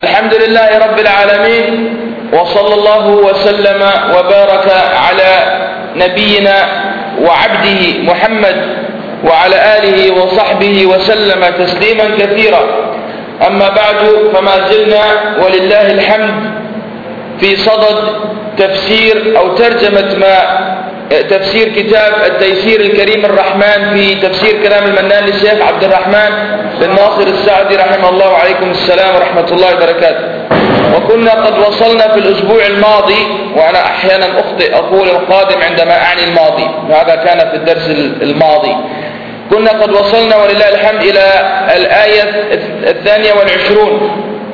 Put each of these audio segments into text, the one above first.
الحمد لله رب العالمين وصلى الله وسلم وبارك على نبينا وعبده محمد وعلى آله وصحبه وسلم تسليما كثيرا. أما بعد، فما زلنا ولله الحمد في صدد تفسير أو ترجمة تفسير كتاب التيسير الكريم الرحمن في تفسير كلام المنان للشيخ عبد الرحمن بن ناصر السعدي رحمه الله. وعليكم السلام ورحمة الله وبركاته. وكنا قد وصلنا في الأسبوع الماضي، وأنا أحيانا أخطئ أقول القادم عندما أعني الماضي، وهذا كان في الدرس الماضي. كنا قد وصلنا ولله الحمد إلى الآية 22،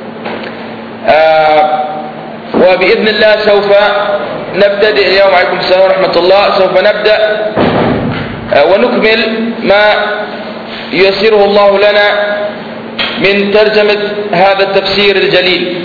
وبإذن الله سوف نبتدئ اليوم. عليكم السلام ورحمة الله. سوف نبدأ ونكمل ما ييسره الله لنا من ترجمة هذا التفسير الجليل.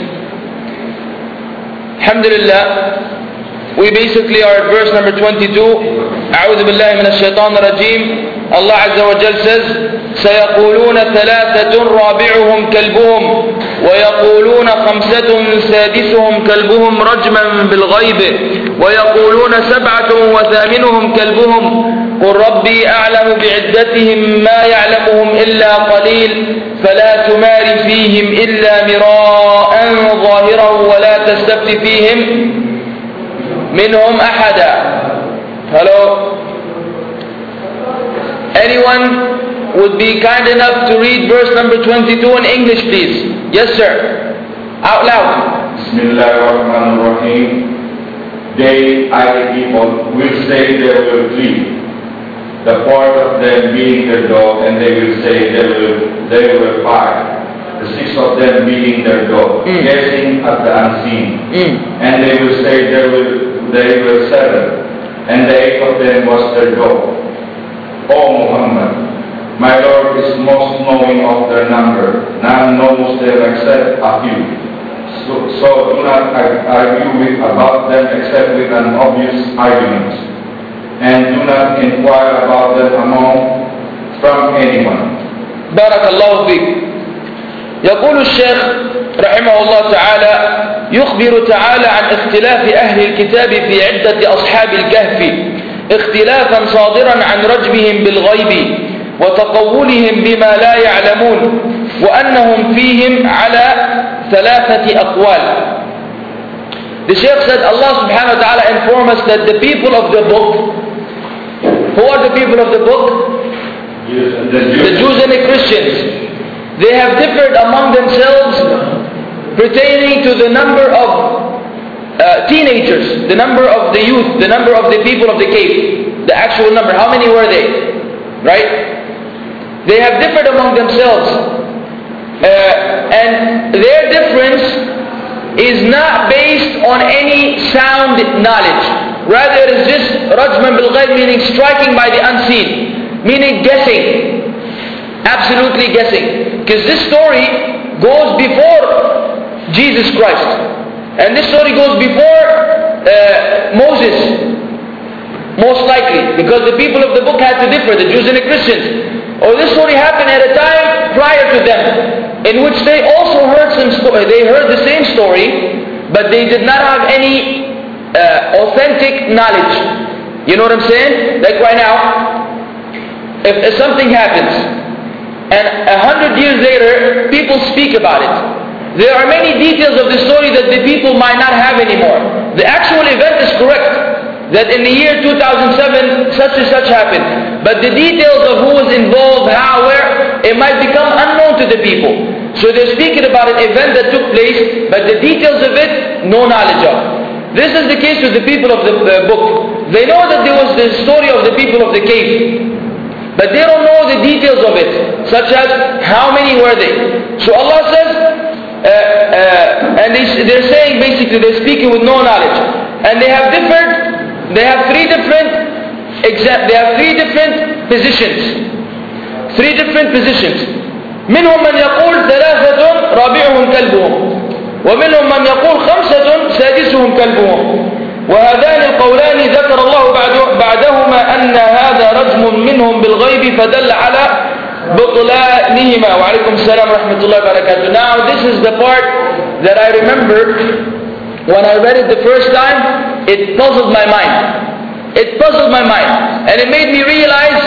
الحمد لله. We basically are at verse number 22. أعوذ بالله من الشيطان الرجيم. Allah عز وجل says سيقولون ثلاثة رابعهم كلبهم ويقولون خمسة سادسهم كلبهم رجما بالغيب ويقولون سبعة وثامنهم كلبهم قل ربي أعلم بعدتهم ما يعلمهم إلا قليل فلا تمار فيهم إلا مراء ظاهرا ولا تستفت فيهم منهم أحدا. Hello. Anyone would be kind enough to read verse number 22 in English, please? Yes, sir. Out loud. Bismillahirrahmanirrahim. They, the people, will say they will flee. The part of them beating their dog, and they will say they will fight. The six of them beating their dog, guessing at the unseen. And they will say they will settle. And the eight of them was their dog. O Muhammad, my Lord is most knowing of their number. None knows them except a few. So do not argue about them except with an obvious argument. And do not inquire about them from anyone. بارك الله فيك. يقول الشيخ رحمه الله تعالى يخبر تعالى عن اختلاف أهل الكتاب في عدة أصحاب الكهف، اختلافا صادرا عن رجمهم بالغيب وتقولهم بما لا يعلمون، وأنهم فيهم على ثلاثة أقوال. The Shaykh said Allah subhanahu wa ta'ala informed us that the people of the book, who are the people of the book? The Jews and the Christians. They have differed among themselves pertaining to the number of teenagers, the number of the youth, the number of the people of the cave, the actual number. How many were they? Right? They have differed among themselves. And their difference is not based on any sound knowledge. Rather it is just rajman bil ghayb, meaning striking by the unseen, meaning guessing. Absolutely guessing. Because this story goes before Jesus Christ. And this story goes before Moses, most likely, because the people of the book had to differ, the Jews and the Christians. Or this story happened at a time prior to them, in which they also heard some story. They heard the same story, but they did not have any authentic knowledge. You know what I'm saying? Like right now, if something happens, and 100 years later, people speak about it. There are many details of the story that the people might not have anymore. The actual event is correct, that in the year 2007, such and such happened. But the details of who was involved, how, where, it might become unknown to the people. So they're speaking about an event that took place, but the details of it, no knowledge of. This is the case with the people of the book. They know that there was the story of the people of the cave, but they don't know the details of it, such as how many were they. So Allah says, and they're saying basically they're speaking with no knowledge, and they have three different positions. Three different positions. منهم من يقول ثلاثة رابعهم كلبهم ومنهم من يقول خمسة سادسهم كلبهم وهذان القولان ذكر الله بعدهما أن هذا رجم منهم بالغيب فدل على بطلانهما. وعليكم السلام ورحمة الله وبركاته. Now this is the part that I remember when I read it the first time, it puzzled my mind. It puzzled my mind. And it made me realize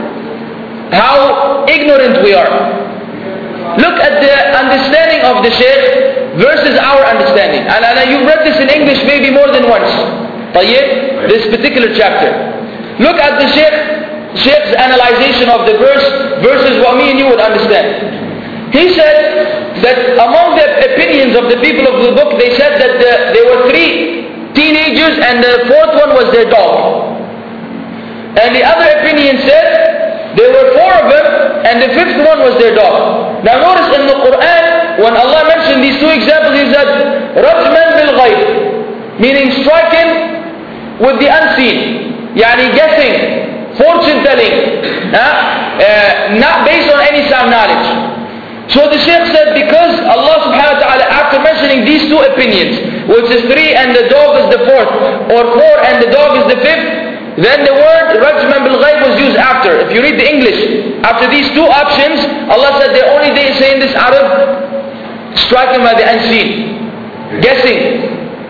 how ignorant we are. Look at the understanding of the Shaykh versus our understanding. And you've read this in English maybe more than once. طيب? This particular chapter. Look at the Shaykh's analyzation of the verse versus what me and you would understand. He said that among the opinions of the people of the book, they said that there were 3 teenagers and the 4th one was their dog. And the other opinion said there were 4 of them and the 5th one was their dog. Now notice in the Quran, when Allah mentioned these 2 examples, He said, رَجْمًا بِالْغَيْبِ, meaning striking with the unseen, yani guessing, fortune telling, not based on any sound knowledge. So the Shaykh said, because Allah subhanahu wa ta'ala, after mentioning these 2 opinions, which is 3 and the dog is the 4th, or 4 and the dog is the 5th, then the word rajman bil ghayb was used after. If you read the English, after these 2 options, Allah said they're only saying this out of striking by the unseen, guessing.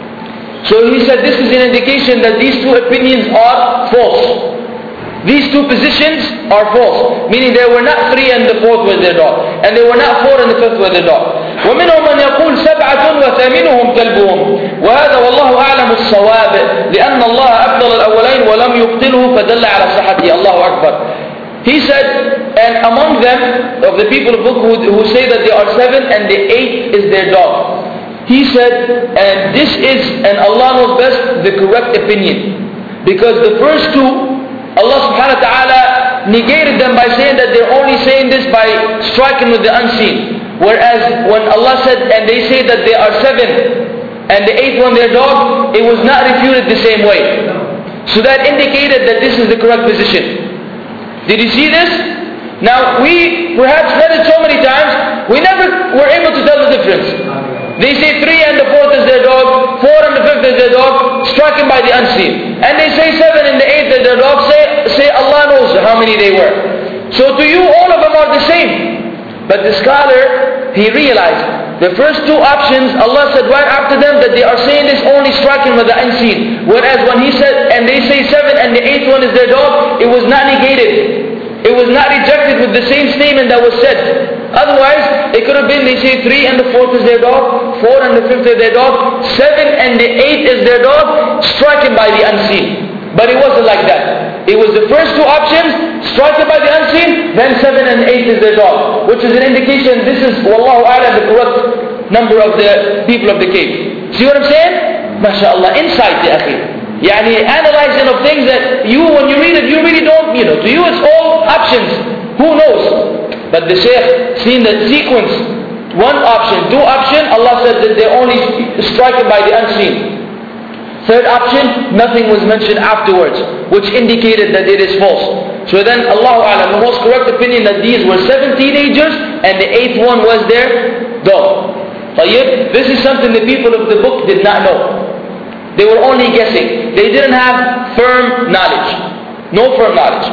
So he said this is an indication that these 2 opinions are false. These 2 positions are false, meaning there were not 3 and the 4th was their dog, and there were not 4 and the 5th was their dog. ومنهم من يقول 7 وثامنهم كلبهم وهذا والله أعلم الصواب لأن الله أبطل الأولين ولم يبطله فدل على صحته. الله أكبر. He said, and among them, of the people of the book who say that there are 7 and the 8th is their dog. He said, and this is, and Allah knows best, the correct opinion. Because the first 2, Allah subhanahu wa ta'ala negated them by saying that they're only saying this by striking with the unseen. Whereas when Allah said, and they say that there are 7 and the 8th one their dog, it was not refuted the same way. So that indicated that this is the correct position. Did you see this? Now we perhaps read it so many times, we never were able to tell the difference. They say 3 and the 4th is their dog, 4 and the 5th is their dog, striking by the unseen. And they say 7 and the 8th is their dog, say Allah knows how many they were. So to you all of them are the same. But the scholar, he realized the first 2 options, Allah said right after them that they are saying this only striking with the unseen. Whereas when He said, and they say 7 and the 8th one is their dog, it was not negated. It was not rejected with the same statement that was said. Otherwise, it could have been they say 3 and the 4th is their dog, 4 and the 5th is their dog, 7 and the 8th is their dog, striking by the unseen. But it wasn't like that. It was the first 2 options, striking by the unseen, then 7 and 8 is their dog, which is an indication this is, wallahu a'lam, the correct number of the people of the cave. See what I'm saying? MashaAllah, insight, ya akhi. Yani analyzing of things that you, when you read it, you really don't, to you it's all options. Who knows? But the Shaykh, seeing the sequence, 1 option, 2 option, Allah said that they're only striking by the unseen. 3rd option, nothing was mentioned afterwards, which indicated that it is false. So then, Allahu A'lam, the most correct opinion that these were 7 teenagers and the 8th one was their dog. طيب, this is something the people of the book did not know. They were only guessing. They didn't have firm knowledge. No firm knowledge.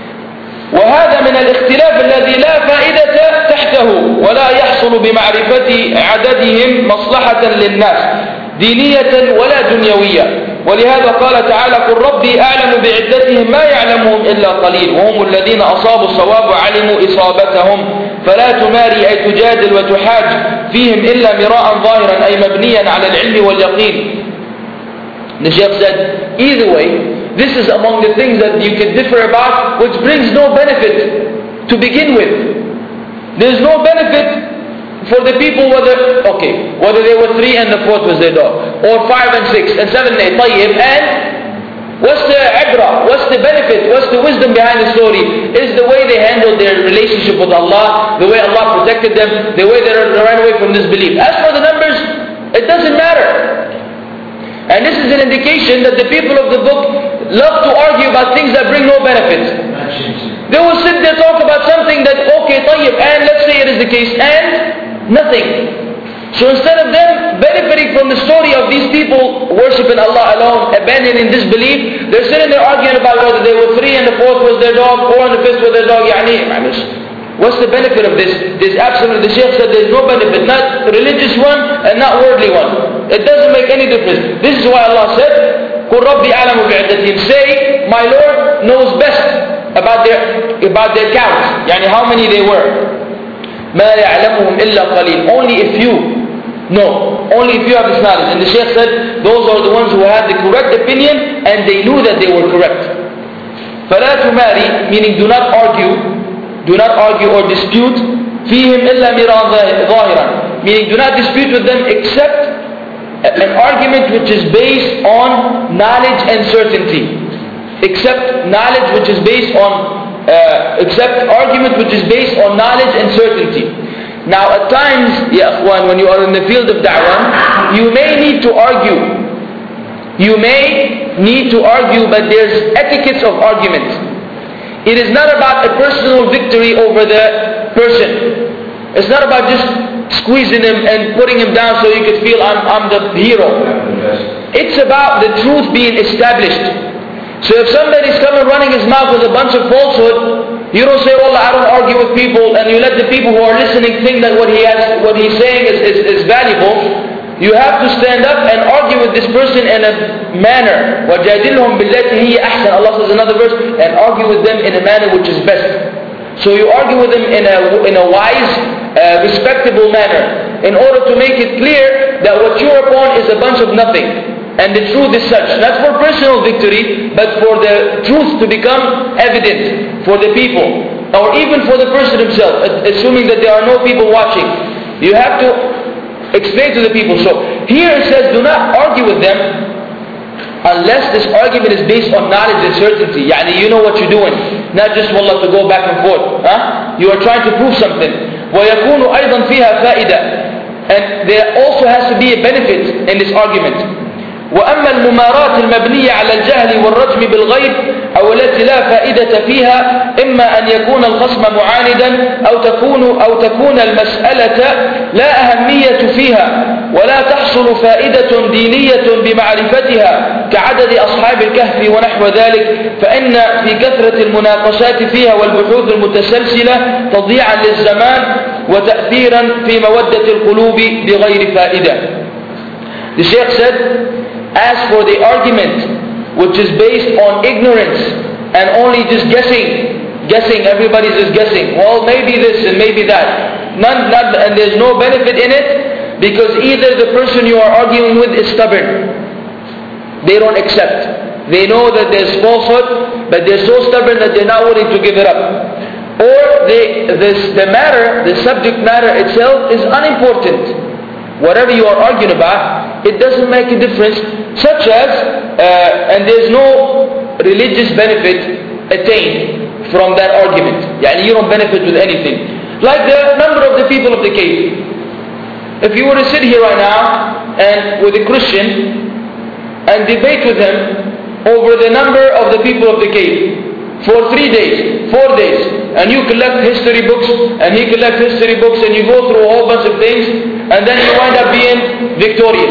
وهذا من الاختلاف الذي لا فائدة تحته ولا يحصل بمعرفة عددهم مصلحة للناس دينية ولا دنيوية. ولهذا قال تعالى قل ربي أعلم بعدتهم ما يعلمهم إلا قليل وهم الذين أصابوا الصواب وعلموا إصابتهم فلا تماري أي تجادل وتحاج فيهم إلا مراء ظاهرا أي مبنيا على العلم واليقين. The Shaykh said, either way, this is among the things that you can differ about, which brings no benefit to begin with. There's no benefit for the people whether they were 3 and the 4th was their dog, or 5 and 6 and 7 and 8, طيب, and what's the ibra, what's the benefit, what's the wisdom behind the story? Is the way they handled their relationship with Allah, the way Allah protected them, the way they ran away from disbelief. As for the numbers, it doesn't matter. And this is an indication that the people of the book love to argue about things that bring no benefit. They will sit there talk about something that, طيب, and let's say it is the case, and nothing. So instead of them benefiting from the story of these people worshipping Allah alone, abandoning disbelief, they're sitting there arguing about whether they were 3 and the 4th was their dog, 4 and the 5th was their dog. What's the benefit of this? There's absolutely, the Shaykh said there's no benefit, not religious one and not worldly one. It doesn't make any difference. This is why Allah said, قُلْ رَبِّ أَعْلَمُ بِعِدَّتِهِمْ. Say, my Lord knows best about their count. Yani how many they were. مَا يَعْلَمُهُمْ إِلَّا قَلِيلٌ. Only a few know. Only if you have this knowledge. And the Shaykh said, those are the ones who had the correct opinion and they knew that they were correct. فَلَا تُمَارِ, meaning do not argue. Do not argue or dispute. فِيهِمْ إِلَّا مِرَاءً ظَاهِرًا. Meaning do not dispute with them except an argument which is based on knowledge and certainty. Except knowledge which is based on, except argument which is based on knowledge and certainty. Now at times, ya akhwan, when you are in the field of da'wah, you may need to argue. You may need to argue, but there's etiquettes of argument. It is not about a personal victory over the person. It's not about just squeezing him and putting him down so you could feel I'm the hero. It's about the truth being established. So if somebody's coming running his mouth with a bunch of falsehood, you don't say, well, I don't argue with people, and you let the people who are listening think that what he's saying is valuable. You have to stand up and argue with this person in a manner. وَجَادِلْهُمْ بِالَّتِي هِيَ أَحْسَنُ. Allah says another verse, and argue with them in a manner which is best. So you argue with them in a wise, respectable manner, in order to make it clear that what you're upon is a bunch of nothing. And the truth is such, not for personal victory, but for the truth to become evident for the people, or even for the person himself, assuming that there are no people watching. You have to explain to the people. So here it says, do not argue with them unless this argument is based on knowledge and certainty. Yani you know what you're doing, not just wallah to go back and forth. You are trying to prove something. وَيَكُونُ أَيْضًا فِيهَا فَائِدَةً. And there also has to be a benefit in this argument. وأما الممارات المبنية على الجهل والرجم بالغيب أو التي لا فائدة فيها إما أن يكون الخصم معاندا أو تكون المسألة لا أهمية فيها ولا تحصل فائدة دينية بمعرفتها كعدد أصحاب الكهف ونحو ذلك فإن في كثرة المناقشات فيها والبحوث المتسلسلة تضييعا للزمان وتأثيرا في مودة القلوب بغير فائدة. The Shaykh said, as for the argument which is based on ignorance and only just guessing, everybody's just guessing, well maybe this and maybe that, and there's no benefit in it, because either the person you are arguing with is stubborn, they don't accept, they know that there's falsehood, but they're so stubborn that they're not willing to give it up, or the subject matter itself is unimportant. Whatever you are arguing about, it doesn't make a difference, such as, and there's no religious benefit attained from that argument. Yani you don't benefit with anything. Like the number of the people of the cave. If you were to sit here right now and with a Christian and debate with him over the number of the people of the cave for 3 days, 4 days, and you collect history books and he collects history books and you go through a whole bunch of things, and then you wind up being victorious.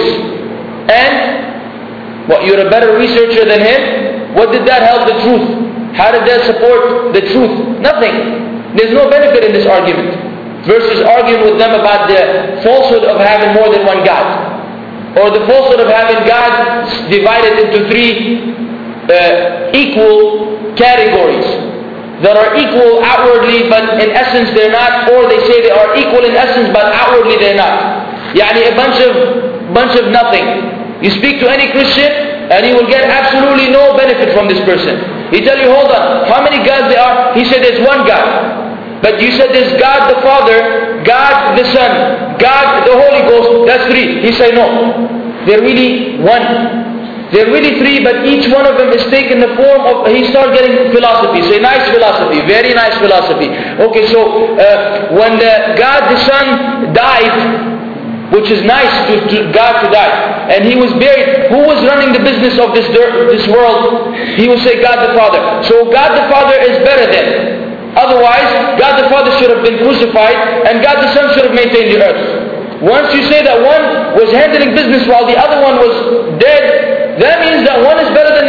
And what, you're a better researcher than him? What did that help the truth? How did that support the truth? Nothing. There's no benefit in this argument. Versus arguing with them about the falsehood of having more than one God, or the falsehood of having God divided into 3 equal categories that are equal outwardly but in essence they're not, or they say they are equal in essence but outwardly they're not. Yani a bunch of nothing. You speak to any Christian and you will get absolutely no benefit from this person. He tell you, hold on, how many gods there are? He said there's one God. But you said there's God the Father, God the Son, God the Holy Ghost, that's 3. He said no, they're really one. They're really 3, but each one of them is taken the form of, he started getting philosophy. Say nice philosophy, very nice philosophy. Okay, so when God the Son died, which is nice to God to die, and he was buried, who was running the business of this world? He will say God the Father. So God the Father is better than. Otherwise, God the Father should have been crucified, and God the Son should have maintained the earth. Once you say that one was handling business while the other one was dead, that means that one is better than the other.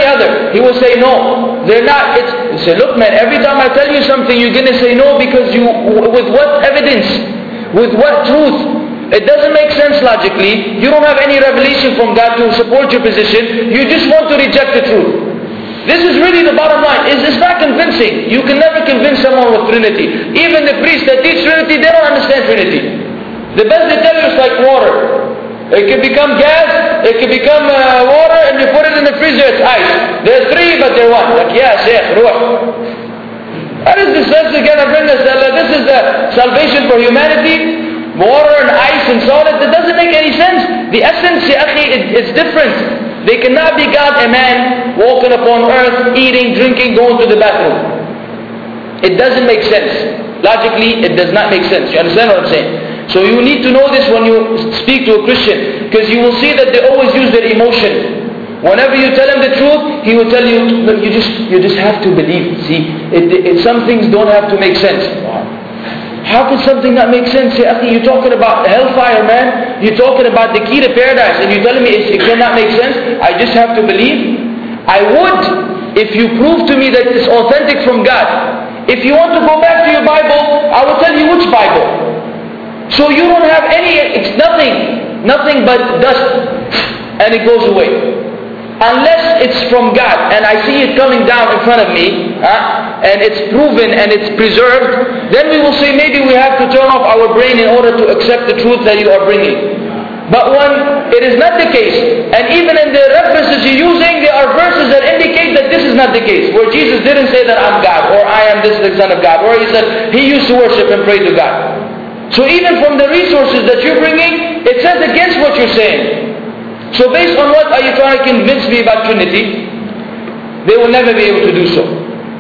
sinner, he will say no. They're not. You say, look man, every time I tell you something, you're going to say no because with what evidence? With what truth? It doesn't make sense logically. You don't have any revelation from God to support your position. You just want to reject the truth. This is really the bottom line. It's not convincing. You can never convince someone with Trinity. Even the priests that teach Trinity, they don't understand Trinity. The best they tell you is like water. It can become gas, it can become water, and you put it in the freezer, it's ice. There's three, but they're one. Like, yeah, Shaykh, ruh. That is the sense again of goodness. This is the salvation for humanity. Water and ice and solid, that doesn't make any sense. The essence, ya akhi, it's different. They cannot be God, a man, walking upon earth, eating, drinking, going to the bathroom. It doesn't make sense. Logically, it does not make sense. You understand what I'm saying? So you need to know this when you speak to a Christian, because you will see that they always use their emotion. Whenever you tell him the truth, he will tell you, look, you just have to believe. See, some things don't have to make sense. How could something not make sense? You're talking about hellfire, man. You're talking about the key to paradise, and you're telling me it cannot make sense? I just have to believe? I would, if you prove to me that it's authentic from God. If you want to go back to your Bible, I will tell you which Bible. So you don't have it's nothing but dust, and it goes away. Unless it's from God, and I see it coming down in front of me, and it's proven and it's preserved, then we will say maybe we have to turn off our brain in order to accept the truth that you are bringing. But when it is not the case, and even in the references you're using, there are verses that indicate that this is not the case, where Jesus didn't say that I'm God, or I am the Son of God, or he said he used to worship and pray to God. So even from the resources that you're bringing, it says against what you're saying. So based on what are you trying to convince me about Trinity? They will never be able to do so.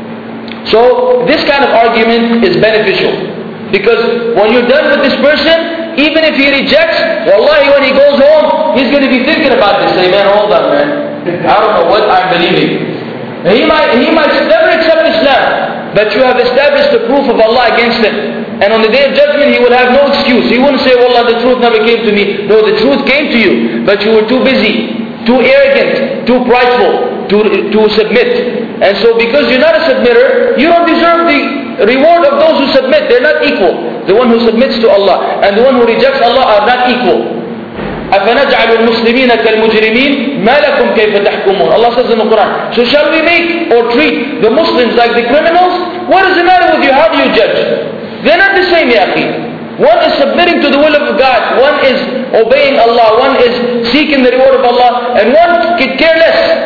So this kind of argument is beneficial. Because when you're done with this person, even if he rejects, wallahi when he goes home, he's going to be thinking about this. Say, man, hold on man. I don't know what I'm believing. He might never accept Islam, but you have established the proof of Allah against him. And on the day of judgment, he will have no excuse. He wouldn't say, wallah, the truth never came to me. No, the truth came to you, but you were too busy, too arrogant, too prideful to submit. And so because you're not a submitter, you don't deserve the reward of those who submit. They're not equal. The one who submits to Allah and the one who rejects Allah are not equal. أَفَنَجْعَلُ الْمُسْلِمِينَ كَالْمُجْرِمِينَ مَا لَكُمْ كَيْفَ تَحْكُمُونَ Allah says in the Quran. So shall we make or treat the Muslims like the criminals? What is the matter with you? How do you judge? They're not the same, ya akhi. One is submitting to the will of God. One is obeying Allah. One is seeking the reward of Allah. And one could care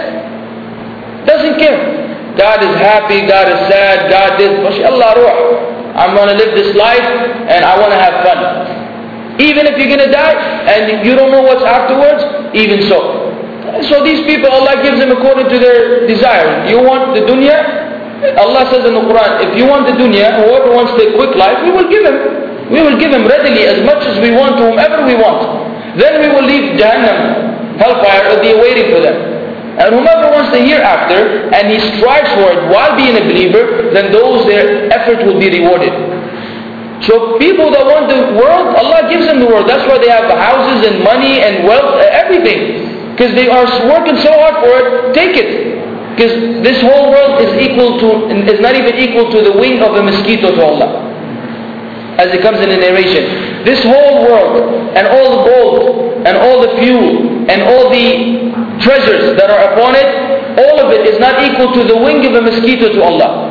less. Doesn't care. God is happy. God is sad. God this. MashaAllah ruh. I'm going to live this life and I want to have fun. Even if you're going to die and you don't know what's afterwards, even so. So these people, Allah gives them according to their desire. You want the dunya? Allah says in the Quran, if you want the dunya, whoever wants the quick life, we will give him. We will give him readily as much as we want to whomever we want. Then we will leave Jahannam, hellfire, will be waiting for them. And whomever wants the hereafter, and he strives for it while being a believer, then their effort will be rewarded. So people that want the world, Allah gives them the world. That's why they have houses and money and wealth, everything. Because they are working so hard for it, take it. Because this whole world is not even equal to the wing of a mosquito to Allah. As it comes in the narration. This whole world, and all the gold, and all the fuel, and all the treasures that are upon it, all of it is not equal to the wing of a mosquito to Allah.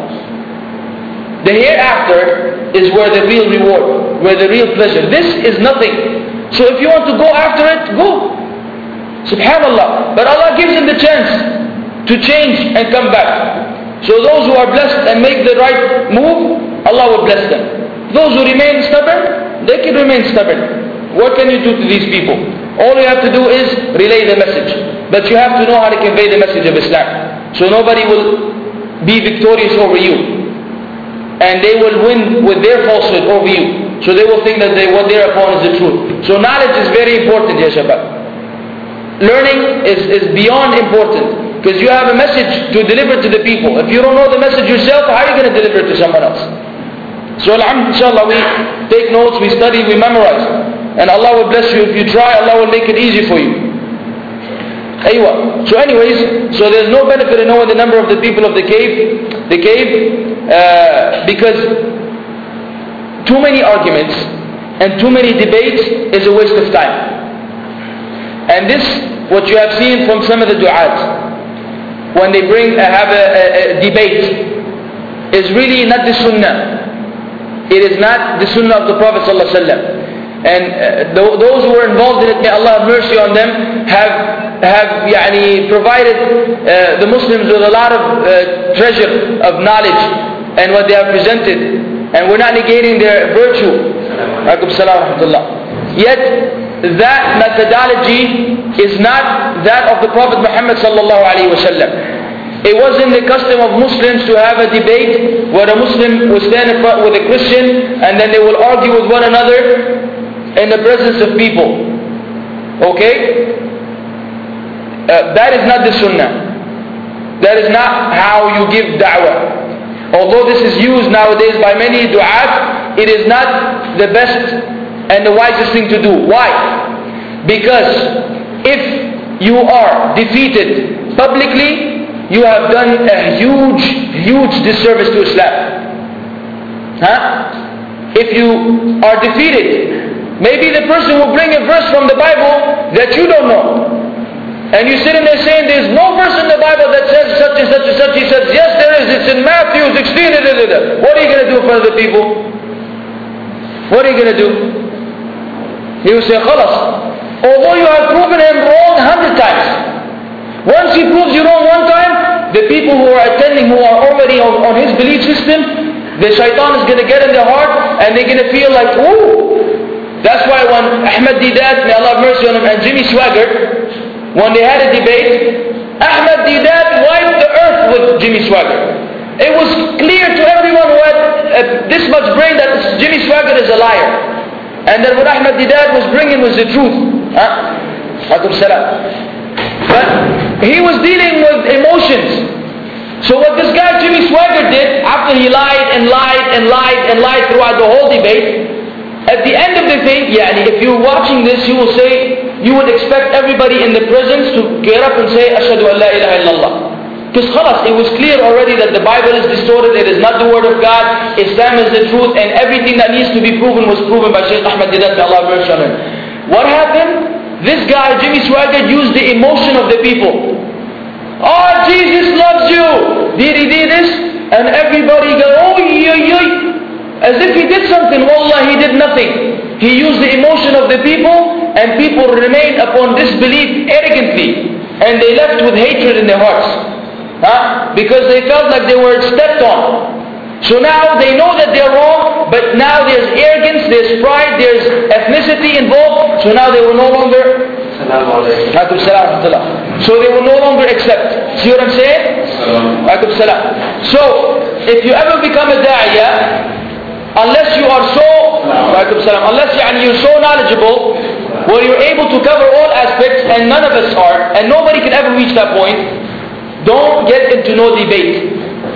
The hereafter is where the real reward, where the real pleasure. This is nothing. So if you want to go after it, go. Subhanallah. But Allah gives them the chance to change and come back. So those who are blessed and make the right move, Allah will bless them. Those who remain stubborn, they can remain stubborn. What can you do to these people? All you have to do is relay the message. But you have to know how to convey the message of Islam. So nobody will be victorious over you. And they will win with their falsehood over you. So they will think that what they're upon is the truth. So knowledge is very important, ya Shabbat. Learning is beyond important. Because you have a message to deliver to the people. If you don't know the message yourself, how are you going to deliver it to someone else? So inshallah, we take notes, we study, we memorize. And Allah will bless you. If you try, Allah will make it easy for you. Aywa. So anyways, so there's no benefit in knowing the number of the people of the cave, because too many arguments and too many debates is a waste of time. And this, what you have seen from some of the du'at, when they have a debate, is really not the sunnah. It is not the sunnah of the Prophet ﷺ. And those who were involved in it, may Allah have mercy on them, have provided the Muslims with a lot of treasure of knowledge and what they have presented. And we're not negating their virtue. Yet, that methodology is not that of the Prophet Muhammad sallallahu alaihi wasallam. It wasn't the custom of Muslims to have a debate where a Muslim will stand in front with a Christian and then they will argue with one another in the presence of people. Okay? That is not the sunnah. That is not how you give da'wah. Although this is used nowadays by many du'at, it is not the best and the wisest thing to do. Why? Because if you are defeated publicly, you have done a huge disservice to Islam. If you are defeated, maybe the person will bring a verse from the Bible that you don't know. And you sit in there saying, there's no verse in the Bible that says such and such and such. He says, yes there is, it's in Matthew 16. What are you going to do in front of the people? What are you going to do? He will say, khalas. Although you have proven him wrong 100 times. Once he proves you wrong one time, the people who are attending, who are already on his belief system, the shaitan is going to get in their heart and they're going to feel like, ooh. That's why when Ahmad Deedat, may Allah have mercy on him, and Jimmy Swaggart, when they had a debate, Ahmad Deedat wiped the earth with Jimmy Swaggart. It was clear to everyone who had this much brain that Jimmy Swaggart is a liar. And that what Ahmad Deedat was bringing was the truth. But he was dealing with emotions. So what this guy Jimmy Swaggart did, after he lied throughout the whole debate, at the end of the thing, if you're watching this, you will say, you would expect everybody in the presence to get up and say, Ashhadu an la ilaha illallah. Because khalas, it was clear already that the Bible is distorted, it is not the word of God, Islam is the truth, and everything that needs to be proven was proven by Shaykh Ahmad Deedat, may Allah have mercy on him. What happened? This guy, Jimmy Swaggart, used the emotion of the people. Oh, Jesus loves you! Did he do this? And everybody goes, oh, as if he did something. Wallah, he did nothing. He used the emotion of the people, and people remained upon disbelief arrogantly. And they left with hatred in their hearts. Because they felt like they were stepped on. So now they know that they're wrong, but now there's arrogance, there's pride, there's ethnicity involved. So now they will no longer so they will no longer accept. See what I'm saying? So if you ever become a da'iyah, unless you are you're so knowledgeable, where you're able to cover all aspects, and none of us are, and nobody can ever reach that point, don't get into no debate.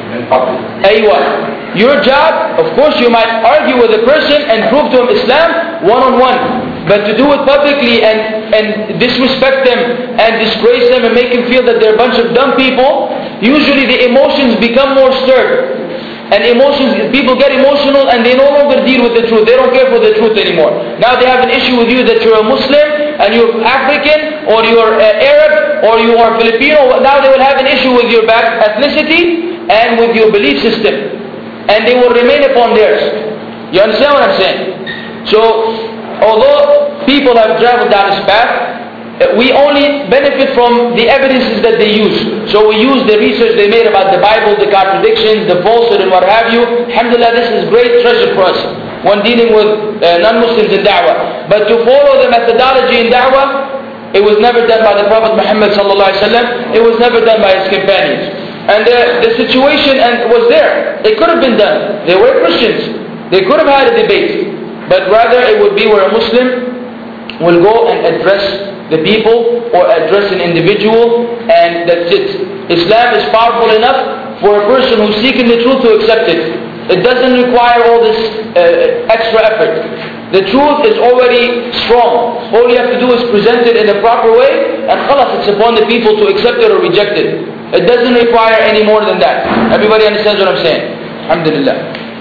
Your job, of course you might argue with a person and prove to him Islam one-on-one. But to do it publicly and disrespect them and disgrace them and make them feel that they're a bunch of dumb people, usually the emotions become more stirred. And people get emotional and they no longer deal with the truth. They don't care for the truth anymore. Now they have an issue with you that you're a Muslim and you're African or you're Arab or you are Filipino. Now they will have an issue with your ethnicity and with your belief system. And they will remain upon theirs. You understand what I'm saying? So, although people have traveled down this path, we only benefit from the evidences that they use. So we use the research they made about the Bible, the contradictions, the falsehood and what have you. Alhamdulillah, this is great treasure for us when dealing with non-Muslims in da'wah. But to follow the methodology in da'wah, it was never done by the Prophet Muhammad sallallahu alaihi wasallam. It was never done by his companions. And the situation was there. It could have been done. They were Christians. They could have had a debate. But rather it would be where a Muslim will go and address the people or address an individual, and that's it. Islam is powerful enough for a person who's seeking the truth to accept it. It doesn't require all this extra effort. The truth is already strong. All you have to do is present it in a proper way, and Khalas, it's upon the people to accept it or reject it. It doesn't require any more than that. Everybody understands what I'm saying? Alhamdulillah.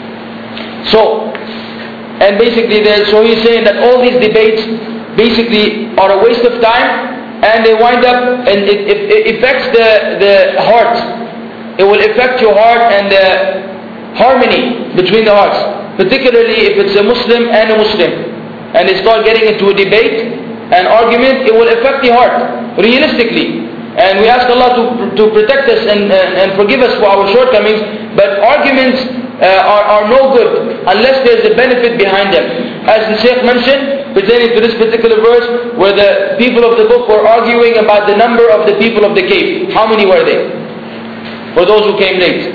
So, and basically so he's saying that all these debates basically are a waste of time, and they wind up, and it affects the heart. It will affect your heart and the harmony between the hearts, particularly if it's a Muslim and a Muslim, and they start getting into a debate and argument. It will affect the heart realistically, and we ask Allah to protect us and forgive us for our shortcomings. But arguments are no good unless there's a benefit behind them, as the Shaykh mentioned pertaining to this particular verse, where the people of the book were arguing about the number of the people of the cave. How many were they? For those who came late,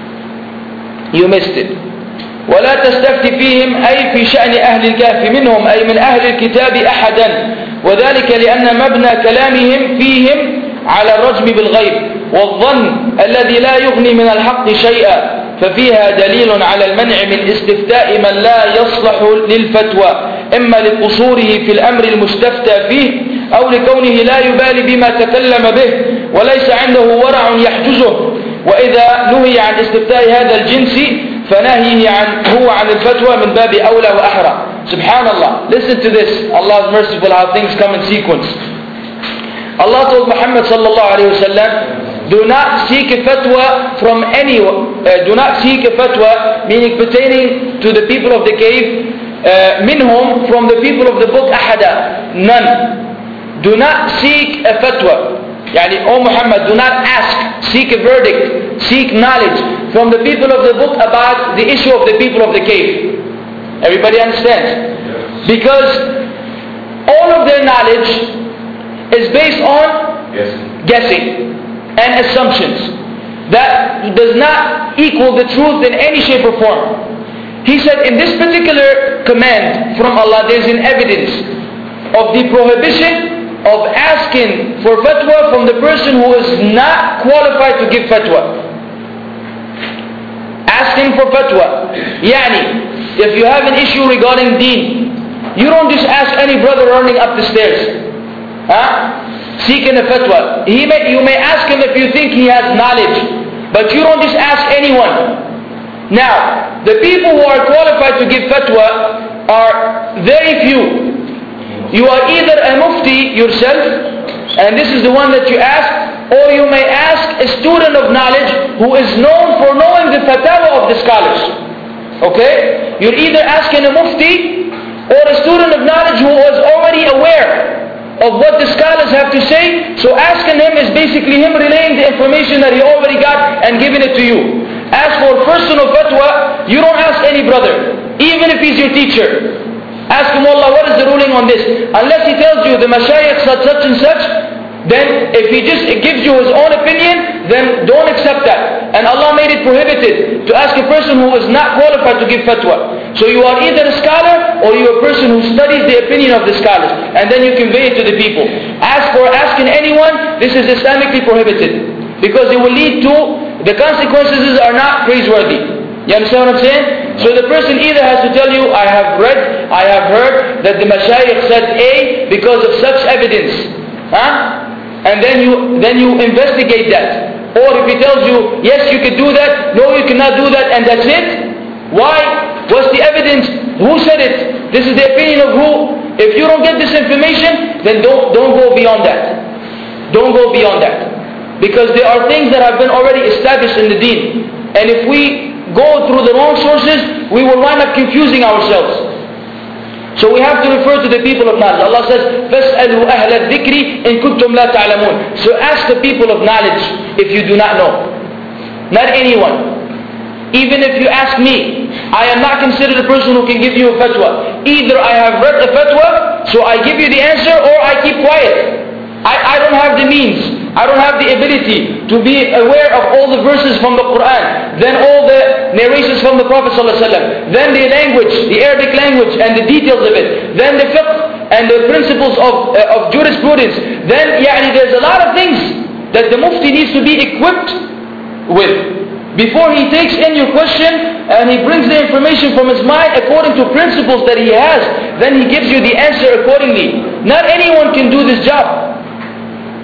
you missed it. ولا تستفت فيهم أي في شأن أهل الكهف منهم أي من أهل الكتاب أحدا، وذلك لأن مبنى كلامهم فيهم على الرجم بالغيب والظن الذي لا يغني من الحق شيئا، ففيها دليل على المنع من استفتاء من لا يصلح للفتوى، إما لقصوره في الأمر المستفتى فيه أو لكونه لا يبالي بما تكلم به وليس عنده ورع يحجزه. وإذا نهي عن استفتاء هذا الجنس فنهيه عن الفتوى من باب أولى وأحرى. Subhanallah. Listen to this. Allah is merciful how things come in sequence. Allah told Muhammad sallallahu alayhi wa sallam, do not seek a fatwa from anyone. Do not seek a fatwa, meaning pertaining to the people of the cave, minhum, from the people of the book, ahada, none. Do not seek a fatwa. Yani, O Muhammad, do not ask, seek a verdict, seek knowledge from the people of the book about the issue of the people of the cave. Everybody understands? Because all of their knowledge is based on guessing and assumptions. That does not equal the truth in any shape or form. He said in this particular command from Allah, there is an evidence of the prohibition of asking for fatwa from the person who is not qualified to give fatwa. Asking for fatwa. Yani, if you have an issue regarding deen, you don't just ask any brother running up the stairs. Seeking a fatwa. You may ask him if you think he has knowledge, but you don't just ask anyone. Now, the people who are qualified to give fatwa are very few. You are either a mufti yourself, and this is the one that you ask, or you may ask a student of knowledge who is known for knowing the fatwa of the scholars. Okay? You're either asking a mufti or a student of knowledge who was already aware of what the scholars have to say. So asking him is basically him relaying the information that he already got and giving it to you. As for personal fatwa, you don't ask any brother, even if he's your teacher. Ask him, Allah, what is the ruling on this? Unless he tells you the mashayikh said such and such, then if he just gives you his own opinion, then don't accept that. And Allah made it prohibited to ask a person who is not qualified to give fatwa. So you are either a scholar or you are a person who studies the opinion of the scholars, and then you convey it to the people. As for asking anyone, this is Islamically prohibited, because it will lead to, the consequences are not praiseworthy. You understand what I'm saying? So the person either has to tell you, I have read, I have heard that the mashayikh said A because of such evidence. And then you investigate that. Or if he tells you, yes, you can do that, no, you cannot do that, and that's it. Why? What's the evidence? Who said it? This is the opinion of who? If you don't get this information, then don't go beyond that. Don't go beyond that. Because there are things that have been already established in the deen. And if we go through the wrong sources, we will wind up confusing ourselves. So we have to refer to the people of knowledge. Allah says, فَاسْأَلُوا أَهْلَ الذِّكْرِ إِن كُنْتُمْ لَا تَعْلَمُونَ. So ask the people of knowledge if you do not know. Not anyone. Even if you ask me, I am not considered a person who can give you a fatwa. Either I have read the fatwa, so I give you the answer, or I keep quiet. I don't have the means. I don't have the ability to be aware of all the verses from the Quran, then all the narrations from the Prophet ﷺ, then the language, the Arabic language and the details of it, then the fiqh and the principles of jurisprudence. Then there's a lot of things that the mufti needs to be equipped with before he takes in your question and he brings the information from his mind according to principles that he has. Then he gives you the answer accordingly. Not anyone can do this job.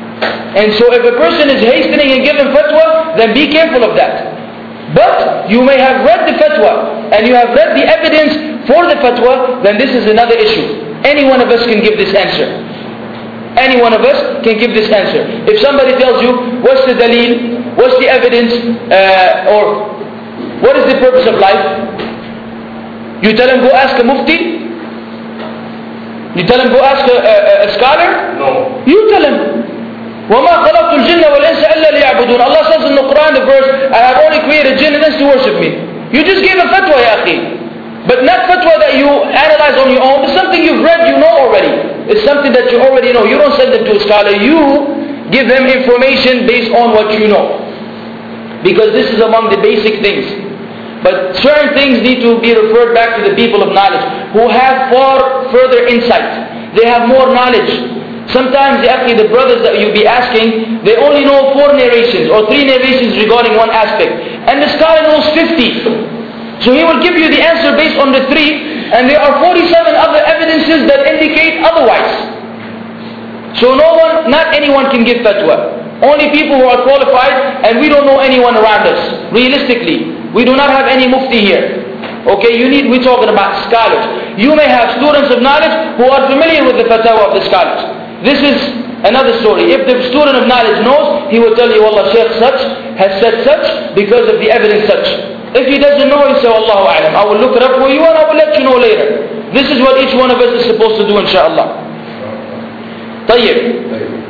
And so if a person is hastening and giving fatwa, then be careful of that. But you may have read the fatwa and you have read the evidence for the fatwa, then this is another issue. Any one of us can give this answer. Any one of us can give this answer. If somebody tells you, what's the daleel, what's the evidence, or what is the purpose of life? You tell him, go ask a mufti? You tell him, go ask a scholar? No. You tell him. وَمَا خَلَقْتُ الْجِنَّ وَالْإِنسَ إِلَّا لِيَعْبُدُونَ. Allah says in the Quran, the verse, I have only created jinn and ins to worship me. You just gave a fatwa, ya akhi. But not fatwa that you analyze on your own. It's something you've read, you know already. It's something that you already know. You don't send it to a scholar. You give him information based on what you know. Because this is among the basic things. But certain things need to be referred back to the people of knowledge who have far further insight. They have more knowledge. Sometimes the brothers that you'll be asking, they only know 4 narrations or 3 narrations regarding one aspect. And the scholar knows 50. So he will give you the answer based on the 3, and there are 47 other evidences that indicate otherwise. So not anyone can give fatwa. Only people who are qualified, and we don't know anyone around us. Realistically, we do not have any mufti here. Okay, we're talking about scholars. You may have students of knowledge who are familiar with the fatwa of the scholars. This is another story. If the student of knowledge knows, he will tell you, Allah, Shaykh such has said such because of the evidence such. If he doesn't know, he say, Allahu A'lam. I will look it up for you and I will let you know later. This is what each one of us is supposed to do, inshaAllah. Tayyib.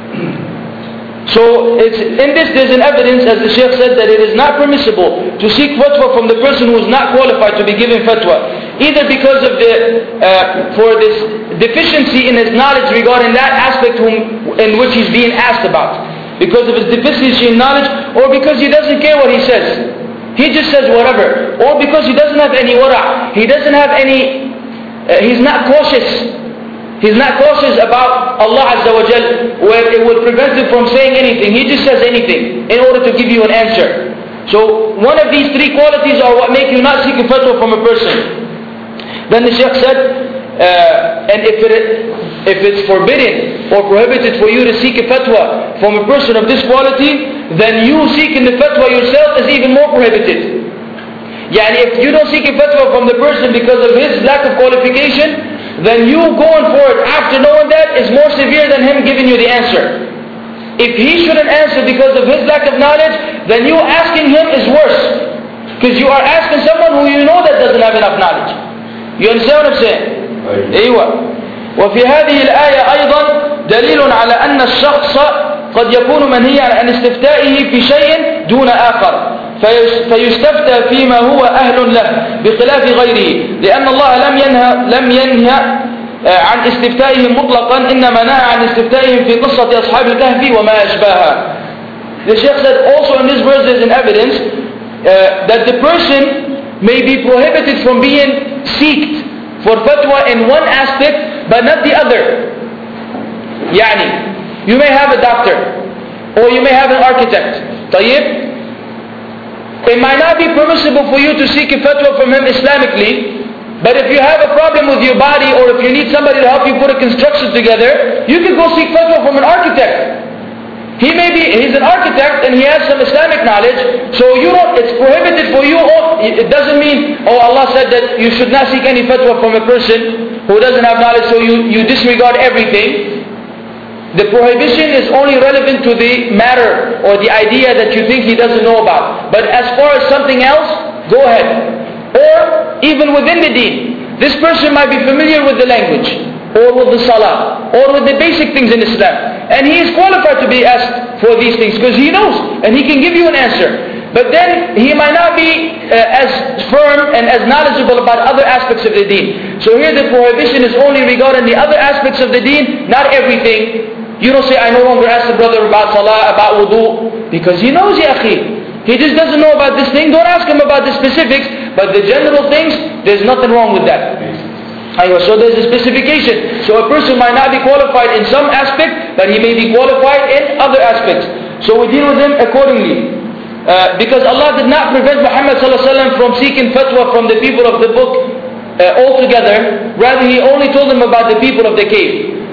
So in this there's an evidence, as the Shaykh said, that it is not permissible to seek fatwa from the person who is not qualified to be given fatwa. Either because of for this deficiency in his knowledge regarding that aspect in which he's being asked about. Because of his deficiency in knowledge, or because he doesn't care what he says. He just says whatever. Or because he doesn't have any wara'. He doesn't have any, he's not cautious. He's not cautious about Allah Azza wa Jal, where it will prevent him from saying anything. He just says anything in order to give you an answer. So one of these 3 qualities are what make you not seek a fatwa from a person. Then the Shaykh said, and if it's forbidden or prohibited for you to seek a fatwa from a person of this quality, then you seeking the fatwa yourself is even more prohibited. Yani if you don't seek a fatwa from the person because of his lack of qualification, then you going for it after knowing that is more severe than him giving you the answer. If he shouldn't answer because of his lack of knowledge, then you asking him is worse. Because you are asking someone who you know that doesn't have enough knowledge. You understand what I'm saying? أيوة. وفي هذه الآية أيضا دليل على أن الشخص قد يكون منهيا عن استفتائه في شيء دون آخر فيستفتى فيما هو أهل له بخلاف غيره لأن الله لم ينهى عن استفتائهم مطلقا إنما نهى عن استفتائهم في قصة أصحاب الكهف وما أشباهها. The Shaykh said also in this verse there is an evidence that the person may be prohibited from being seeked for fatwa in one aspect but not the other. Yani, you may have a doctor or you may have an architect. طيب? It might not be permissible for you to seek a fatwa from him Islamically, but if you have a problem with your body or if you need somebody to help you put a construction together, you can go seek fatwa from an architect. He's an architect and he has some Islamic knowledge, so it's prohibited for you. It doesn't mean, Allah said that you should not seek any fatwa from a person who doesn't have knowledge, so you disregard everything. The prohibition is only relevant to the matter or the idea that you think he doesn't know about. But as far as something else, go ahead. Or even within the deen, this person might be familiar with the language, or with the salah, or with the basic things in Islam. And he is qualified to be asked for these things because he knows and he can give you an answer. But then he might not be as firm and as knowledgeable about other aspects of the deen. So here the prohibition is only regarding the other aspects of the deen, not everything. You don't say, I no longer ask the brother about salah, about wudu, because he knows, ya akhi. He just doesn't know about this thing. Don't ask him about the specifics, but the general things, there's nothing wrong with that. So there's a specification. So a person might not be qualified in some aspect, but he may be qualified in other aspects. So we deal with him accordingly. Because Allah did not prevent Muhammad ﷺ from seeking fatwa from the people of the book altogether. Rather, He only told them about the people of the cave.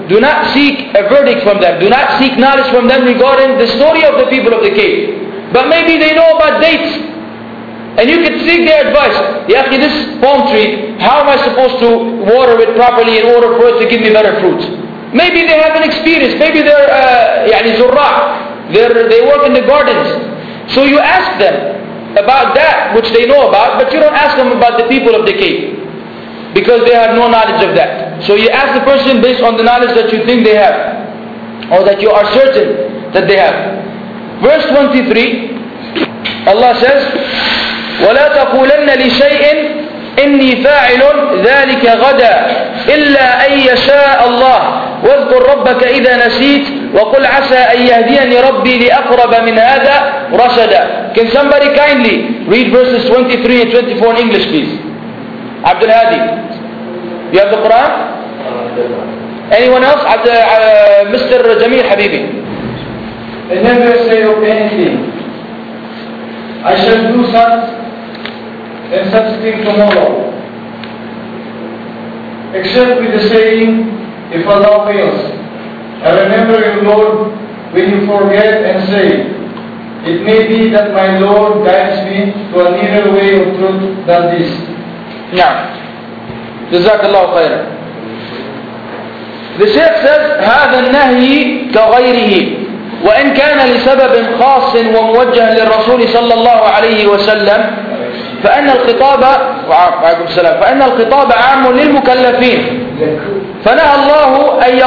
Do not seek a verdict from them. Do not seek knowledge from them regarding the story of the people of the cave. But maybe they know about dates. And you can seek their advice. Ya akhi, this palm tree, how am I supposed to water it properly in order for it to give me better fruits? Maybe they have an experience. Maybe they're zurra'. They work in the gardens. So you ask them about that which they know about, but you don't ask them about the people of the cave, because they have no knowledge of that. So you ask the person based on the knowledge that you think they have, or that you are certain that they have. Verse 23, Allah says, وَلَا تَقُولَنَّ لِشَيْءٍ إِنِّي فَاعِلٌ ذَلِكَ غَدًا إِلَّا أَن يَشَاءَ اللَّهُ وَاذْكُرْ رَبَّكَ إِذَا نَسِيتَ وَقُلْ عَسَىٰ أَن يَهْدِيَنِي رَبِّي لِأَقْرَبَ مِنْ هَذَا رَشَدًا. Can somebody kindly read verses 23 and 24 in English, please? Abdul Hadi. You have the Quran? Anyone else? Mr. Jamil Habibi. I never say of anything, I shall do such and such thing tomorrow, except with the saying, if Allah wills. I remember your Lord when you forget and say, it may be that my Lord guides me to a nearer way of truth than this. Now, Jazakallah khairan. The Shaykh says, هذا النهي كغيره وإن كان لسبب خاص وموجه للرسول صلى الله عليه وسلم فإن الخطاب عام للمكلفين. فنهى الله أن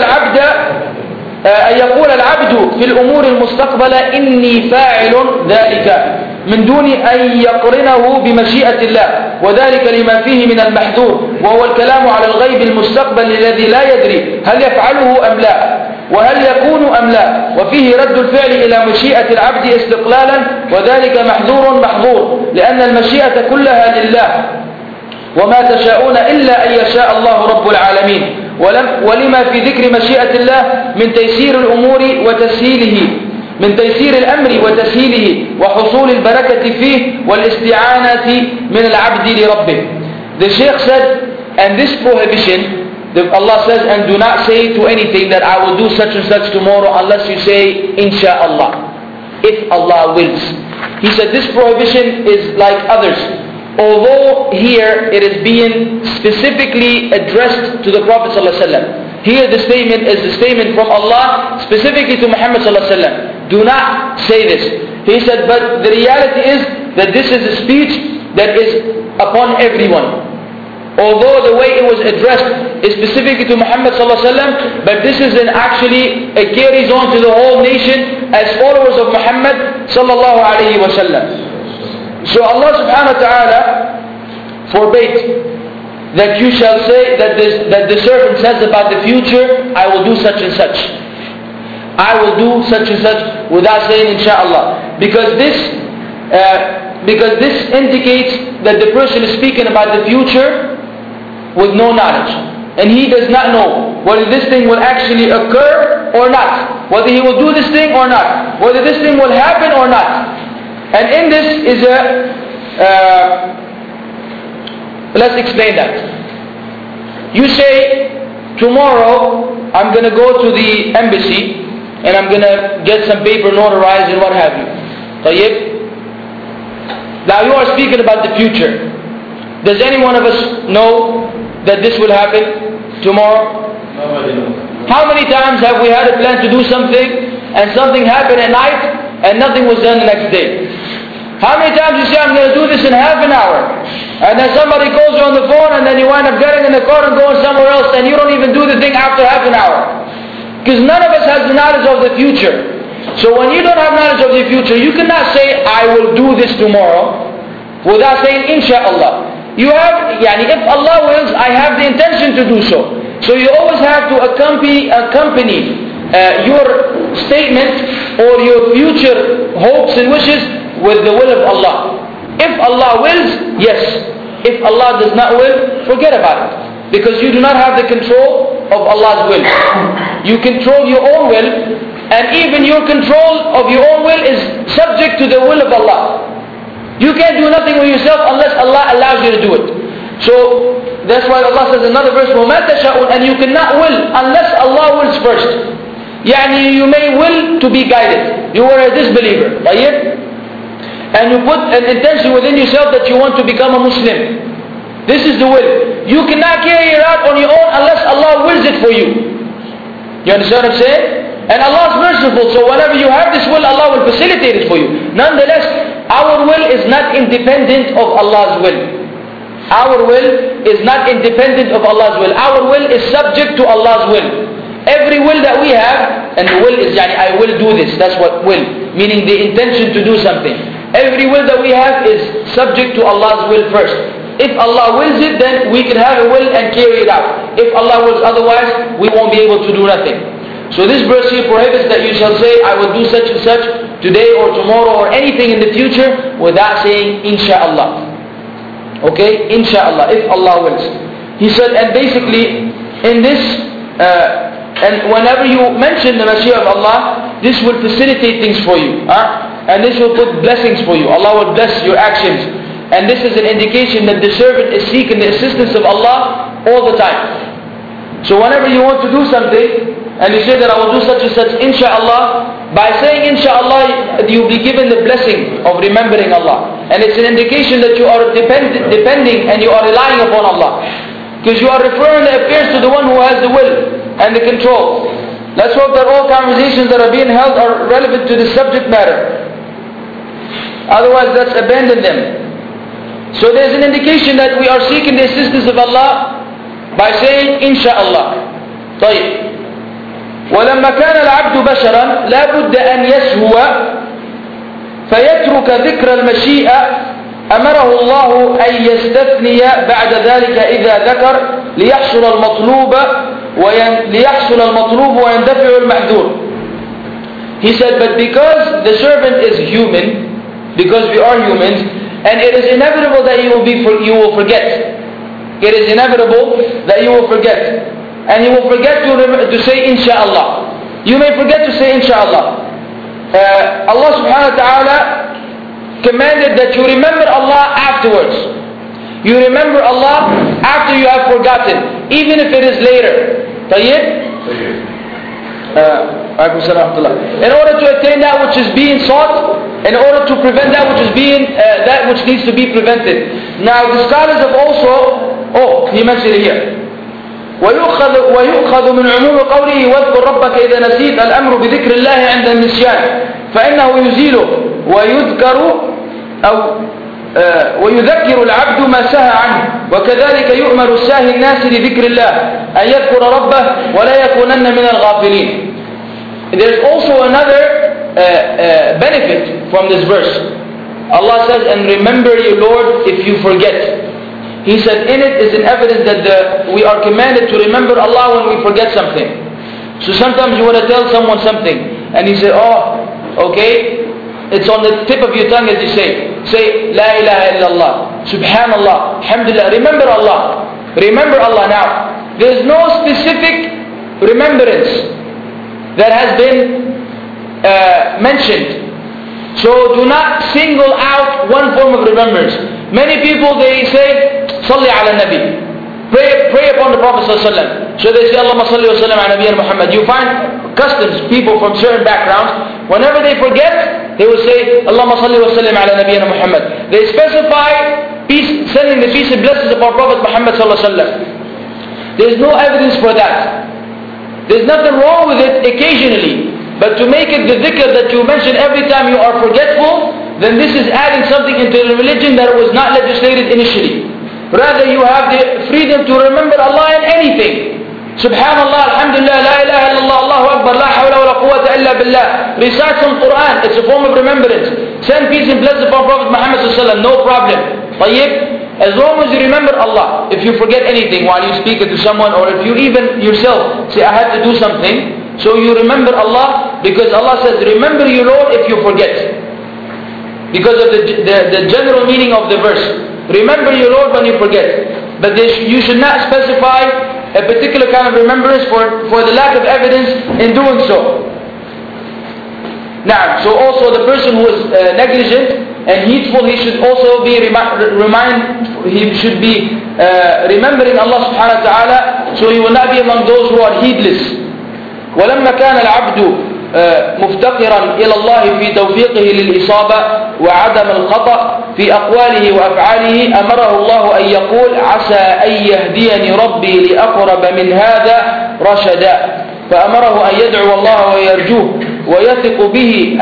يقول العبد في الأمور المستقبلة إني فاعل ذلك من دون أن يقرنه بمشيئة الله، وذلك لما فيه من المحذور، وهو الكلام على الغيب المستقبل الذي لا يدري هل يفعله أم لا، وهل يكون أم لا، وفيه رد الفعل إلى مشيئة العبد استقلالا، وذلك محظور لأن المشيئة كلها لله، وما تشاءون إلا أن يشاء الله رب العالمين، ولما في ذكر مشيئة الله من تيسير الأمور وتسهيله، من تيسير الأمر وتسهيله وحصول البركة فيه والاستعانة من العبد لربه. The Shaykh said, and this prohibition, Allah says, and do not say to anything that I will do such and such tomorrow unless you say, Insha'Allah, if Allah wills. He said this prohibition is like others. Although here it is being specifically addressed to the Prophet ﷺ. Here the statement is the statement from Allah specifically to Muhammad ﷺ. Do not say this. He said, but the reality is that this is a speech that is upon everyone. Although the way it was addressed is specifically to Muhammad ﷺ, but this is actually, it carries on to the whole nation as followers of Muhammad ﷺ. So Allah subhanahu wa ta'ala forbade that you shall say that the servant says about the future, I will do such and such. I will do such and such without saying insha'Allah. Because this indicates that the person is speaking about the future with no knowledge. And he does not know whether this thing will actually occur or not. Whether he will do this thing or not. Whether this thing will happen or not. And in this is let's explain that. You say, tomorrow I'm going to go to the embassy and I'm going to get some paper notarized and what have you. طيب? Now you are speaking about the future. Does any one of us know that this will happen tomorrow? Nobody knows. How many times have we had a plan to do something and something happened at night and nothing was done the next day? How many times you say, I'm going to do this in half an hour, and then somebody calls you on the phone and then you wind up getting in the car and going somewhere else and you don't even do the thing after half an hour? Because none of us has the knowledge of the future. So when you don't have knowledge of the future, you cannot say, I will do this tomorrow without saying, Insha'Allah. You have, if Allah wills, I have the intention to do so. So you always have to accompany your statement or your future hopes and wishes with the will of Allah. If Allah wills, yes. If Allah does not will, forget about it. Because you do not have the control of Allah's will. You control your own will, and even your control of your own will is subject to the will of Allah. You can't do nothing with yourself unless Allah allows you to do it. So that's why Allah says in another verse, وَمَا تَشَاءُونَ, and you cannot will unless Allah wills first. Yani you may will to be guided. You are a disbeliever, right? And you put an intention within yourself that you want to become a Muslim. This is the will. You cannot carry it out on your own unless Allah wills it for you. You understand what I'm saying? And Allah is merciful, so whenever you have this will, Allah will facilitate it for you. Nonetheless, our will is not independent of Allah's will. Our will is not independent of Allah's will. Our will is subject to Allah's will. Every will that we have, and the will is, I will do this, that's what will, meaning the intention to do something. Every will that we have is subject to Allah's will first. If Allah wills it, then we can have a will and carry it out. If Allah wills otherwise, we won't be able to do nothing. So this verse here prohibits that you shall say, I will do such and such today or tomorrow or anything in the future without saying, Insha'Allah. Okay? Insha'Allah, if Allah wills. He said, and basically, in this, and whenever you mention the Mashiach of Allah, this will facilitate things for you. And this will put blessings for you. Allah will bless your actions. And this is an indication that the servant is seeking the assistance of Allah all the time. So whenever you want to do something, and you say that I will do such and such, insha'Allah, by saying insha'Allah, you will be given the blessing of remembering Allah. And it's an indication that you are depending and you are relying upon Allah. Because you are referring the affairs to the one who has the will and the control. Let's hope that all conversations that are being held are relevant to the subject matter. Otherwise, let's abandon them. So there's an indication that we are seeking the assistance of Allah by saying insha'Allah. طيب. ولما كان العبد بشرا لا بد أن يسهو فيترك ذكر المشيئة أمره الله أن يستثني بعد ذلك إذا ذكر ليحصل المطلوب ويندفع المحذور. He said, but because the servant is human, because we are humans, and it is inevitable that you will forget. It is inevitable that you will forget. And you will forget to say insha'Allah. You may forget to say insha'Allah. Allah subhanahu wa ta'ala commanded that you remember Allah afterwards. You remember Allah after you have forgotten, even if it is later. طيب? In order to attain that which is being sought, in order to prevent that which is that which needs to be prevented. Now the scholars have also, he mentioned it here. ويؤخذ من عموم قوله واذكر ربك إذا نسيت الأمر بذكر الله عند النسيان فإنه يزيله ويذكر العبد ما سهى عنه وكذلك يؤمر الساهي الناس لذكر الله أن يذكر ربه ولا يكونن من الغافلين. There's also another benefit from this verse. Allah says, and remember your Lord if you forget. He said, in it is an evidence that we are commanded to remember Allah when we forget something. So sometimes you want to tell someone something, and you say, okay, it's on the tip of your tongue as you say, La ilaha illallah, Subhanallah, Alhamdulillah, remember Allah. Remember Allah now. There is no specific remembrance that has been mentioned. So do not single out one form of remembrance. Many people, they say, Salli ala Nabi. Pray upon the Prophet ﷺ. So they say, Allahumma salli wa sallam ala Nabiyyina Muhammad. You find customs, people from certain backgrounds, whenever they forget, they will say, Allahumma salli wa sallam ala Nabiyyina Muhammad. They specify sending the peace and blessings upon Prophet Muhammad ﷺ. There is no evidence for that. There is nothing wrong with it occasionally. But to make it the dhikr that you mention every time you are forgetful, then this is adding something into the religion that was not legislated initially. Rather, you have the freedom to remember Allah in anything. Subhanallah, Alhamdulillah, La ilaha illallah, Allahu Akbar, La hawla wa la quwwata illa billah. Recite some Quran, it's a form of remembrance. Send peace and blessings upon Prophet Muhammad ﷺ, no problem. طيب? As long as you remember Allah. If you forget anything while you speak it to someone, or if you even yourself say, I had to do something, so you remember Allah, because Allah says, remember your Lord if you forget. Because of the general meaning of the verse. Remember your Lord when you forget. But you should not specify a particular kind of remembrance for the lack of evidence in doing so. Now, so also the person who is negligent and heedful, he should also be he should be remembering Allah subhanahu wa ta'ala, so he will not be among those who are heedless. ولما كان العبد مفتقرا إلى الله في توفيقه للإصابة وعدم الخطأ في أقواله وأفعاله أمره الله أن يقول عسى أن يهديني ربي لأقرب من هذا رشدا، فأمره أن يدعو الله ويرجوه ويثق به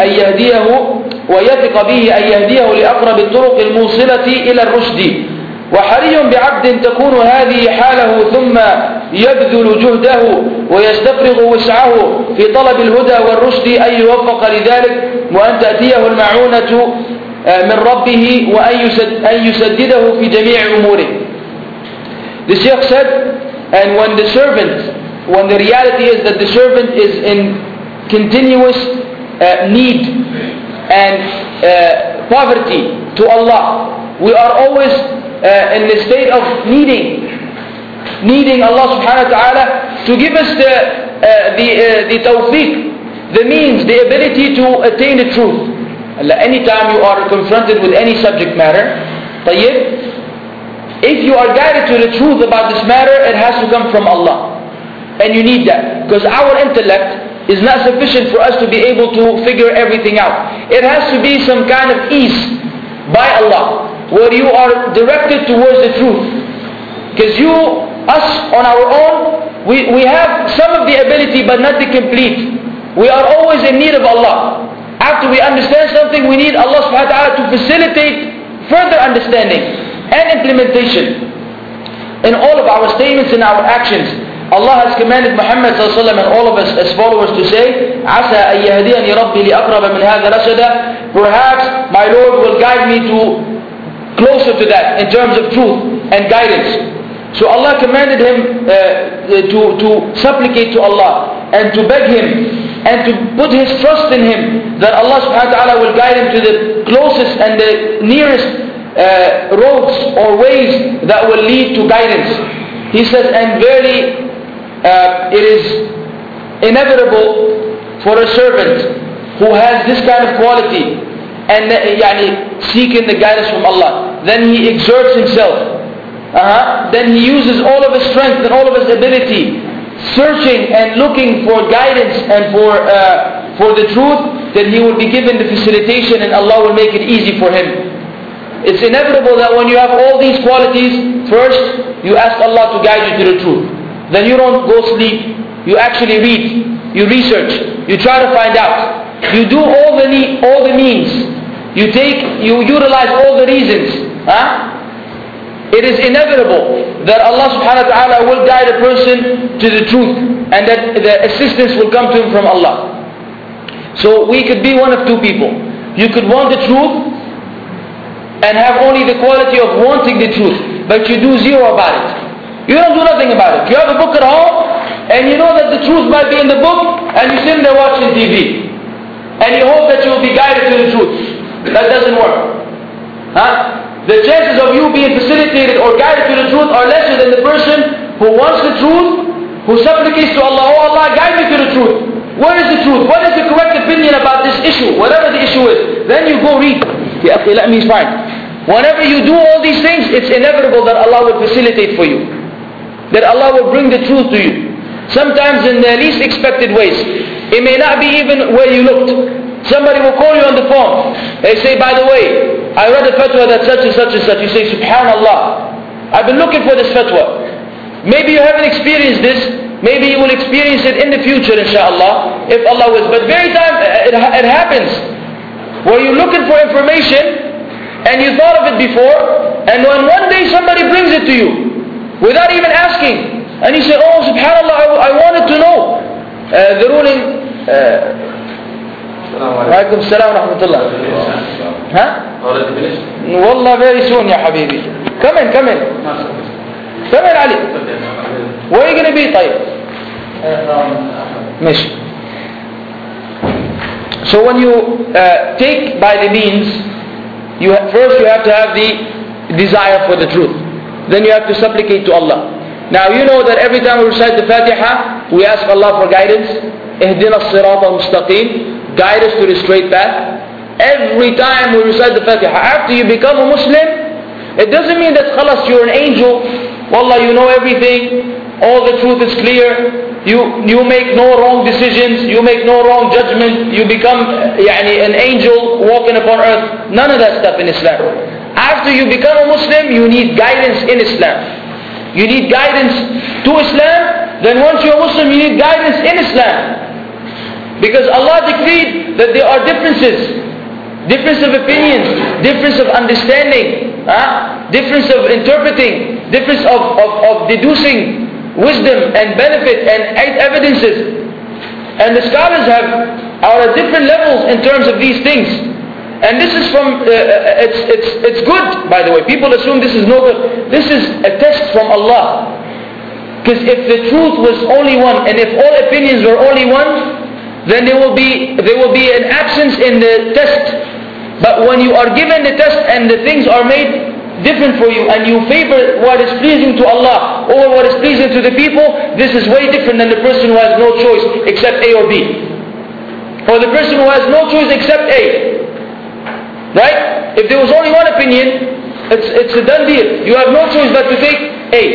أن يهديه لأقرب الطرق الموصلة إلى الرشد. وحري بعبد تكون هذه حاله ثم يبذل جهده ويستفرغ وسعه في طلب الهدى والرشد أن يوفق لذلك، وأن تأتيه المعونة من ربه وأن يسدده في جميع أموره. The Shaykh said, and when the reality is that the servant is in continuous need and poverty to Allah, we are always in the state of needing Allah subhanahu wa ta'ala to give us the tawfiq, the means, the ability to attain the truth. Anytime you are confronted with any subject matter, if you are guided to the truth about this matter, it has to come from Allah. And you need that, because our intellect is not sufficient for us to be able to figure everything out. It has to be some kind of ease by Allah, where you are directed towards the truth. Because us on our own, we have some of the ability but not the complete. We are always in need of Allah. After we understand something, we need Allah subhanahu wa ta'ala to facilitate further understanding and implementation in all of our statements and our actions. Allah has commanded Muhammad sallallahu alaihi wasallam and all of us as followers to say, عَسَىٰ أَن يَهْدِيَنِي رَبِّي لِأَقْرَبَ مِنْ هَذَا رَشَدًا. Perhaps my Lord will guide me to closer to that in terms of truth and guidance. So Allah commanded him to supplicate to Allah and to beg Him and to put his trust in Him that Allah subhanahu wa ta'ala will guide him to the closest and the nearest roads or ways that will lead to guidance. He says, and verily it is inevitable for a servant who has this kind of quality and seeking the guidance from Allah, then he exerts himself, then he uses all of his strength and all of his ability, searching and looking for guidance and for the truth, then he will be given the facilitation and Allah will make it easy for him. It's inevitable that when you have all these qualities, first you ask Allah to guide you to the truth. Then you don't go sleep. You actually read. You research. You try to find out. You do all the means. You utilize all the reasons. It is inevitable that Allah subhanahu wa ta'ala will guide a person to the truth and that the assistance will come to him from Allah. So we could be one of two people. You could want the truth and have only the quality of wanting the truth, but you do zero about it. You don't do nothing about it. You have a book at home and you know that the truth might be in the book and you sit there watching TV and you hope that you will be guided to the truth. That doesn't work. The chances of you being facilitated or guided to the truth are lesser than the person who wants the truth, who supplicates to Allah, oh Allah, guide me to the truth. Where is the truth? What is the correct opinion about this issue? Whatever the issue is. Then you go read. Okay, let me find. Whenever you do all these things, it's inevitable that Allah will facilitate for you. That Allah will bring the truth to you. Sometimes in the least expected ways. It may not be even where you looked. Somebody will call you on the phone. They say, by the way, I read a fatwa that such and such and such. You say, Subhanallah, I've been looking for this fatwa. Maybe you haven't experienced this. Maybe you will experience it in the future, inshallah, if Allah wills. But very time it happens where you're looking for information and you thought of it before, and when one day somebody brings it to you without even asking, and you say, oh subhanallah, I wanted to know the ruling. Alaikum salam wa rahmatullah. Wallah, very soon ya habibi. Come in Ali. Where are you going to be? طيب. So when you take by the means, first you have to have the desire for the truth. Then you have to supplicate to Allah. Now you know that every time we recite the Fatiha, we ask Allah for guidance. Ihdina as-sirata al-mustaqim. Guide us to the straight path. Every time we recite the Fatiha, after you become a Muslim, It doesn't mean that khalas, you're an angel. Wallah, you know everything. All the truth is clear. You make no wrong decisions. You make no wrong judgment. You become an angel walking upon earth. None of that stuff in Islam. After you become a Muslim, you need guidance in Islam. You need guidance to Islam. Then once you're a Muslim, you need guidance in Islam. Because Allah decreed that there are differences. Difference of opinions, difference of understanding, difference of interpreting, difference of deducing wisdom and benefit and evidences. And the scholars are at different levels in terms of these things. And this is from, it's good, by the way. People assume this is no good. This is a test from Allah. Because if the truth was only one, and if all opinions were only one, then there will be an absence in the test. But when you are given the test and the things are made different for you, and you favor what is pleasing to Allah over what is pleasing to the people, this is way different than the person who has no choice except A or B. Or the person who has no choice except A. Right? If there was only one opinion, it's a done deal. You have no choice but to take A.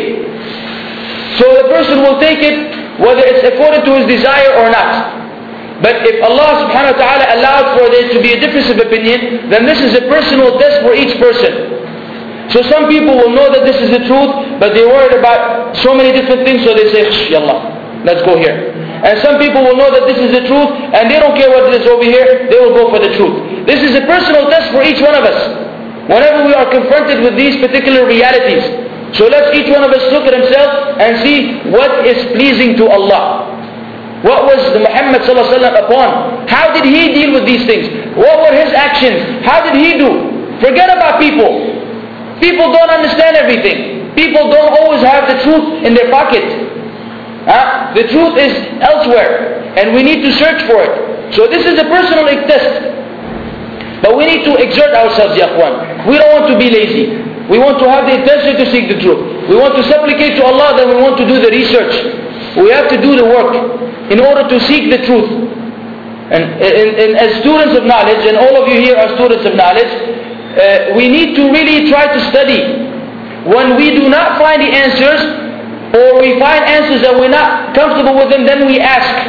So the person will take it whether it's according to his desire or not. But if Allah subhanahu wa ta'ala allowed for there to be a difference of opinion, then this is a personal test for each person. So some people will know that this is the truth, but they're worried about so many different things, so they say, yallah, let's go here. And some people will know that this is the truth, and they don't care what is over here, they will go for the truth. This is a personal test for each one of us. Whenever we are confronted with these particular realities. So let's each one of us look at himself and see what is pleasing to Allah. What was the Muhammad sallallahu alaihi wasallam upon? How did he deal with these things? What were his actions? How did he do? Forget about people. People don't understand everything. People don't always have the truth in their pocket. The truth is elsewhere, and we need to search for it. So this is a personal test. But we need to exert ourselves, ya akhwan. We don't want to be lazy. We want to have the intention to seek the truth. We want to supplicate to Allah, then we want to do the research. We have to do the work in order to seek the truth. And as students of knowledge, and all of you here are students of knowledge, we need to really try to study. When we do not find the answers, or we find answers that we're not comfortable with them, then we ask.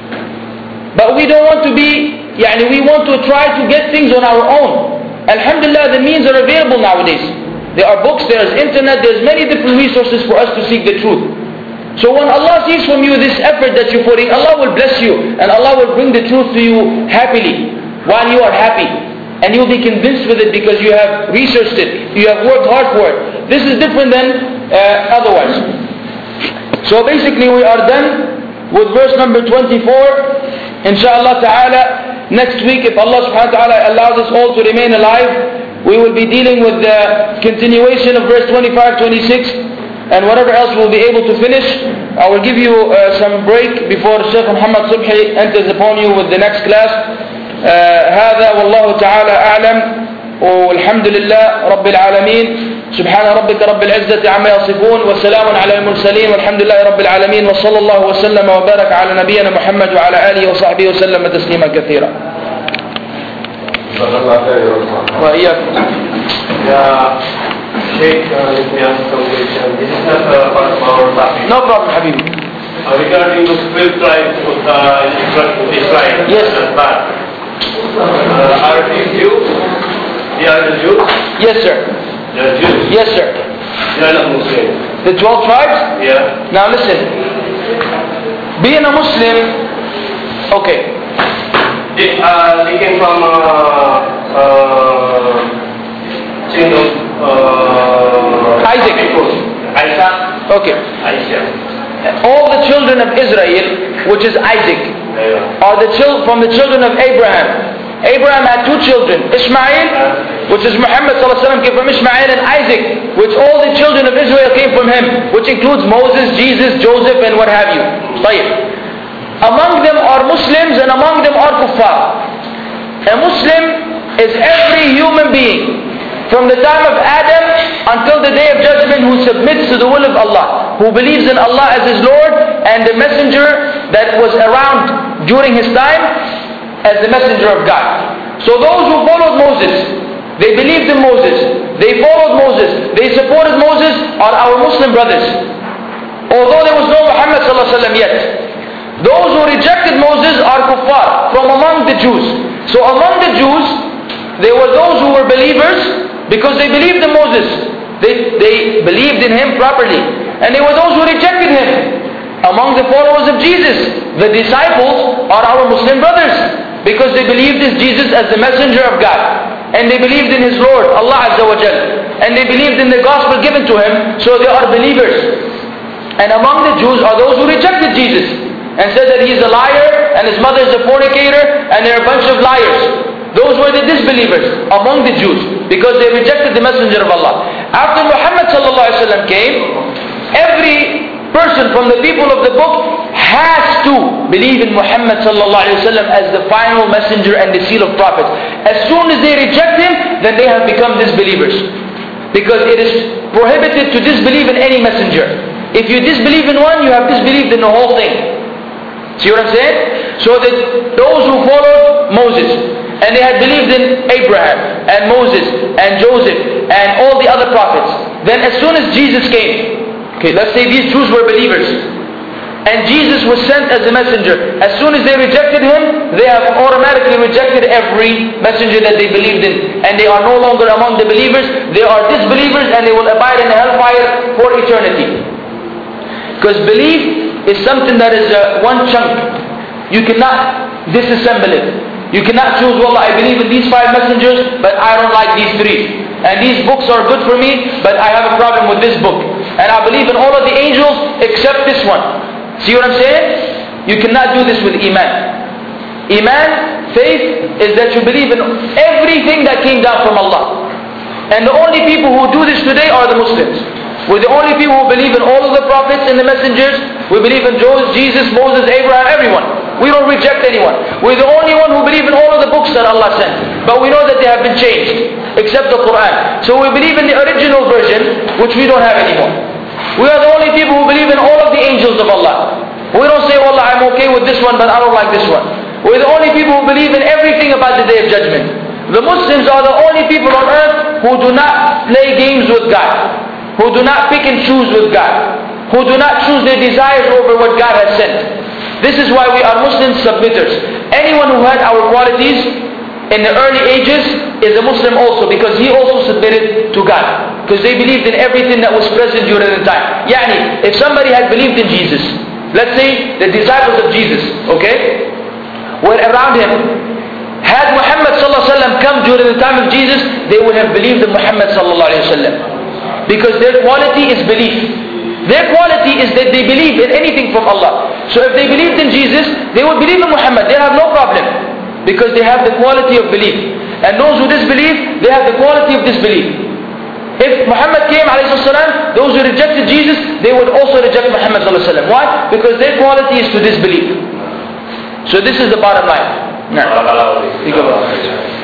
But we don't want to be, we want to try to get things on our own. Alhamdulillah, the means are available nowadays. There are books, there's internet, there's many different resources for us to seek the truth. So when Allah sees from you this effort that you're putting, Allah will bless you, and Allah will bring the truth to you happily, while you are happy. And you'll be convinced with it because you have researched it, you have worked hard for it. This is different than otherwise. So basically we are done with verse number 24. Inshallah ta'ala, next week if Allah subhanahu wa ta'ala allows us all to remain alive, we will be dealing with the continuation of verse 25, 26, and whatever else we'll be able to finish. I will give you some break before Shaykh Muhammad Subhi enters upon you with the next class. هذا والله تعالى أعلم والحمد لله رب العالمين سبحان ربك رب العزة عما يصفون والسلام على المرسلين والحمد لله رب العالمين وصلى الله وسلم وبارك على نبينا محمد وعلى آله وصحبه وسلم تسليما كثيرا. وإياكم. يا شيخ let me ask some question. This is not part of our topic. No problem حبيبي. Regarding the 12 tribes of Israel. Yes. Are these Jews? They are the Jews? Yes sir. They are Jews? Yes sir. They are not Muslims? The 12 tribes? Yeah. Now listen. Being a Muslim, okay. They came from kingdom Isaac. Isaac? Okay. Isaac. All the children of Israel, which is Isaac, are from the children of Abraham. Abraham had two children, Ishmael, which is Muhammad ﷺ came from Ishmael, and Isaac, which all the children of Israel came from him, which includes Moses, Jesus, Joseph, and what have you. Among them are Muslims and among them are kuffar. A Muslim is every human being from the time of Adam until the day of judgment who submits to the will of Allah, who believes in Allah as his Lord and the messenger that was around during his time as the messenger of God. So those who followed Moses, they believed in Moses, they followed Moses, they supported Moses, are our Muslim brothers. Although there was no Muhammad ﷺ yet. Those who rejected Moses are kuffar from among the Jews. So among the Jews, there were those who were believers because they believed in Moses. They believed in him properly. And there were those who rejected him. Among the followers of Jesus, the disciples are our Muslim brothers because they believed in Jesus as the messenger of God. And they believed in his Lord, Allah Azza wa Jal. And they believed in the gospel given to him, so they are believers. And among the Jews are those who rejected Jesus and said that he is a liar and his mother is a fornicator and they're a bunch of liars. Those were the disbelievers among the Jews because they rejected the messenger of Allah. After Muhammad ﷺ came, every person from the people of the book has to believe in Muhammad ﷺ as the final messenger and the seal of prophet. As soon as they reject him, then they have become disbelievers. Because it is prohibited to disbelieve in any messenger. If you disbelieve in one, you have disbelieved in the whole thing. See what I'm saying? So that those who followed Moses, and they had believed in Abraham, and Moses, and Joseph, and all the other prophets, then as soon as Jesus came, okay, let's say these Jews were believers, and Jesus was sent as a messenger. As soon as they rejected him, they have automatically rejected every messenger that they believed in. And they are no longer among the believers, they are disbelievers and they will abide in the hellfire for eternity. Because belief is something that is one chunk. You cannot disassemble it. You cannot choose, well, I believe in these 5 messengers, but I don't like these 3. And these books are good for me, but I have a problem with this book. And I believe in all of the angels except this one. See what I'm saying? You cannot do this with Iman. Iman, faith, is that you believe in everything that came down from Allah. And the only people who do this today are the Muslims. We're the only people who believe in all of the prophets and the messengers. We believe in Jesus, Moses, Abraham, everyone. We don't reject anyone. We're the only one who believe in all of the books that Allah sent. But we know that they have been changed, except the Quran. So we believe in the original version, which we don't have anymore. We are the only people who believe in all of the angels of Allah. We don't say, well, I'm okay with this one, but I don't like this one. We're the only people who believe in everything about the Day of Judgment. The Muslims are the only people on earth who do not play games with God. Who do not pick and choose with God. Who do not choose their desires over what God has sent. This is why we are Muslim submitters. Anyone who had our qualities in the early ages is a Muslim also, because he also submitted to God. Because they believed in everything that was present during the time. Yani, if somebody had believed in Jesus, let's say the disciples of Jesus, okay, were around him. Had Muhammad ﷺ come during the time of Jesus, they would have believed in Muhammad ﷺ. Because their quality is belief. Their quality is that they believe in anything from Allah. So if they believed in Jesus, they would believe in Muhammad. They have no problem. Because they have the quality of belief. And those who disbelieve, they have the quality of disbelief. If Muhammad came, ﷺ, those who rejected Jesus, they would also reject Muhammad ﷺ. Why? Because their quality is to disbelieve. So this is the bottom line.